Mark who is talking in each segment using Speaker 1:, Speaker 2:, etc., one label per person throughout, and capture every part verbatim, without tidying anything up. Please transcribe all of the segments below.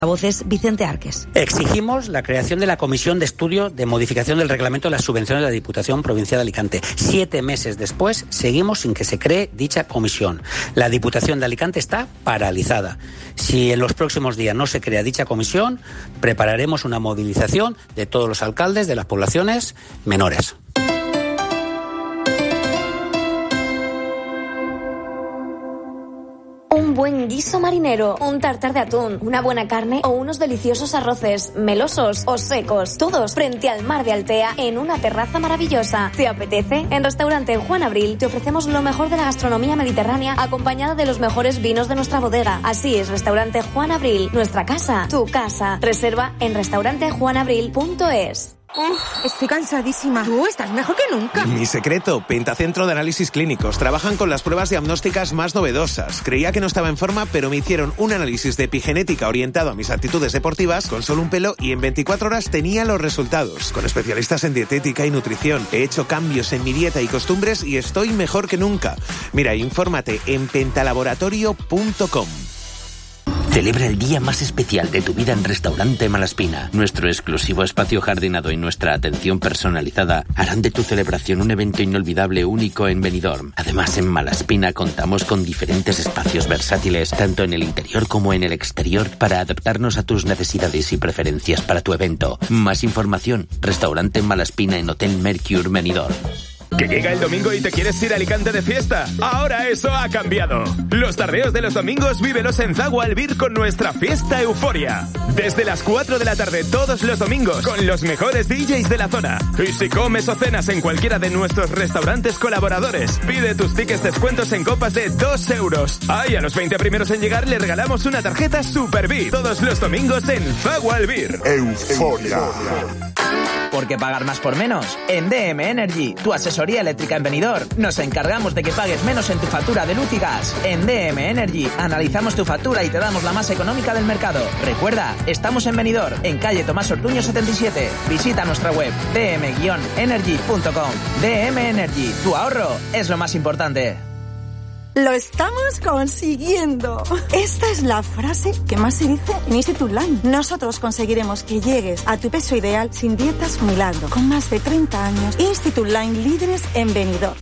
Speaker 1: La voz es Vicente Arques.
Speaker 2: Exigimos la creación de la Comisión de Estudio de Modificación del Reglamento de las Subvenciones de la Diputación Provincial de Alicante. Siete meses después, seguimos sin que se cree dicha comisión. La Diputación de Alicante está paralizada. Si en los próximos días no se crea dicha comisión, prepararemos una movilización de todos los alcaldes de las poblaciones menores.
Speaker 3: Un buen guiso marinero, un tartar de atún, una buena carne o unos deliciosos arroces, melosos o secos, todos frente al mar de Altea en una terraza maravillosa. ¿Te apetece? En Restaurante Juan Abril te ofrecemos lo mejor de la gastronomía mediterránea acompañada de los mejores vinos de nuestra bodega. Así es, Restaurante Juan Abril, nuestra casa, tu casa. Reserva en restaurante juan abril punto es.
Speaker 4: Uf, estoy cansadísima. Tú estás mejor que nunca.
Speaker 5: Mi secreto, Pentacentro de Análisis Clínicos. Trabajan con las pruebas diagnósticas más novedosas. Creía que no estaba en forma, pero me hicieron un análisis de epigenética orientado a mis actitudes deportivas con solo un pelo y en veinticuatro horas tenía los resultados. Con especialistas en dietética y nutrición. He hecho cambios en mi dieta y costumbres y estoy mejor que nunca. Mira, infórmate en pentalaboratorio punto com.
Speaker 6: Celebra el día más especial de tu vida en Restaurante Malaspina. Nuestro exclusivo espacio jardinado y nuestra atención personalizada harán de tu celebración un evento inolvidable único en Benidorm. Además, en Malaspina contamos con diferentes espacios versátiles, tanto en el interior como en el exterior, para adaptarnos a tus necesidades y preferencias para tu evento. Más información, Restaurante Malaspina en Hotel Mercure Benidorm.
Speaker 7: ¿Que llega el domingo y te quieres ir a Alicante de fiesta? Ahora eso ha cambiado. Los tardeos de los domingos vívelos en Zago Albir con nuestra fiesta Euforia. Desde las cuatro de la tarde todos los domingos con los mejores D Js de la zona. Y si comes o cenas en cualquiera de nuestros restaurantes colaboradores, pide tus tickets descuentos en copas de dos euros. Ah, y a los veinte primeros en llegar le regalamos una tarjeta Super V I P. Todos los domingos en Zago Albir.
Speaker 8: Euforia.
Speaker 9: ¿Por qué pagar más por menos? En D M Energy, tu asesoría eléctrica en Benidorm, nos encargamos de que pagues menos en tu factura de luz y gas. En D M Energy, analizamos tu factura y te damos la más económica del mercado. Recuerda, estamos en Benidorm, en calle Tomás Ortuño setenta y siete. Visita nuestra web d m energy punto com. D M Energy, tu ahorro es lo más importante.
Speaker 4: Lo estamos consiguiendo. Esta es la frase que más se dice en Institute Line. Nosotros conseguiremos que llegues a tu peso ideal sin dietas milagro. Con más de treinta años, Institute Line, líderes en Benidorm.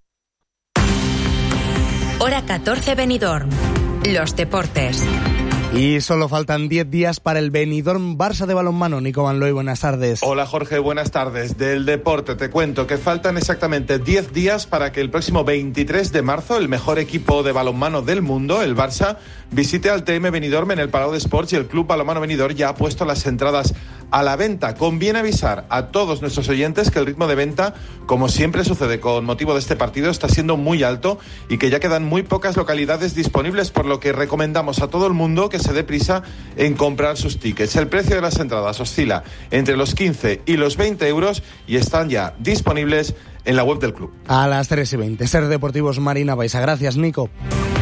Speaker 1: Hora catorce Benidorm. Los deportes.
Speaker 10: Y solo faltan diez días para el Benidorm Barça de balonmano. Nico Van Looy, buenas tardes.
Speaker 11: Hola Jorge, buenas tardes. Del deporte te cuento que faltan exactamente diez días para que el próximo veintitrés de marzo el mejor equipo de balonmano del mundo, el Barça, visite al T M Benidorm en el Palau de Sports, y el Club Balonmano Benidorm ya ha puesto las entradas a la venta. Conviene avisar a todos nuestros oyentes que el ritmo de venta, como siempre sucede con motivo de este partido, está siendo muy alto y que ya quedan muy pocas localidades disponibles, por lo que recomendamos a todo el mundo que se dé prisa en comprar sus tickets. El precio de las entradas oscila entre los quince y los veinte euros y están ya disponibles en la web del club.
Speaker 10: A las tres y veinte, Ser Deportivos Marina Baixa. Gracias, Nico.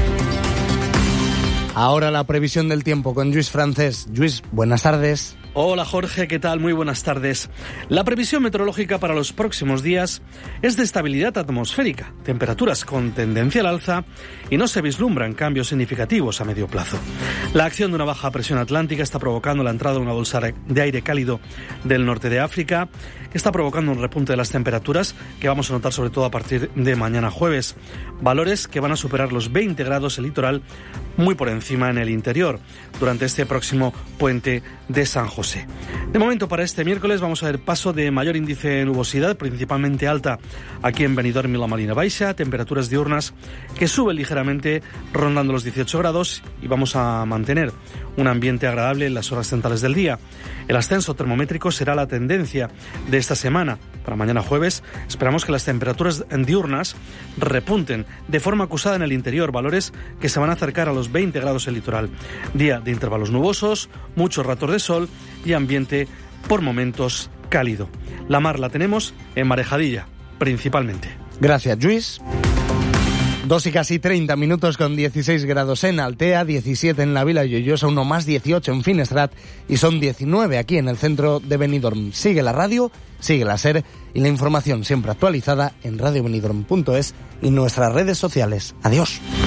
Speaker 10: Ahora la previsión del tiempo con Lluís Francés. Lluís, buenas tardes.
Speaker 12: Hola Jorge, ¿qué tal? Muy buenas tardes. La previsión meteorológica para los próximos días es de estabilidad atmosférica, temperaturas con tendencia al alza y no se vislumbran cambios significativos a medio plazo. La acción de una baja presión atlántica está provocando la entrada de una bolsa de aire cálido del norte de África, que está provocando un repunte de las temperaturas que vamos a notar sobre todo a partir de mañana jueves. Valores que van a superar los veinte grados el litoral, muy por encima en el interior, durante este próximo puente de San José. De momento, para este miércoles vamos a ver paso de mayor índice de nubosidad, principalmente alta aquí en Benidorm y la Marina Baixa, temperaturas diurnas que suben ligeramente rondando los dieciocho grados, y vamos a mantener un ambiente agradable en las horas centrales del día. El ascenso termométrico será la tendencia de esta semana. Para mañana jueves esperamos que las temperaturas diurnas repunten de forma acusada en el interior, valores que se van a acercar a los veinte grados en el litoral. Día de intervalos nubosos, muchos ratos de sol y ambiente por momentos cálido. La mar la tenemos en Marejadilla, principalmente.
Speaker 10: Gracias, Lluís. Dos y casi treinta minutos con dieciséis grados en Altea, diecisiete en la Vila Lloyosa, uno más dieciocho en Finestrat y son diecinueve aquí en el centro de Benidorm. Sigue la radio, sigue la SER y la información siempre actualizada en radio benidorm punto es y nuestras redes sociales. Adiós.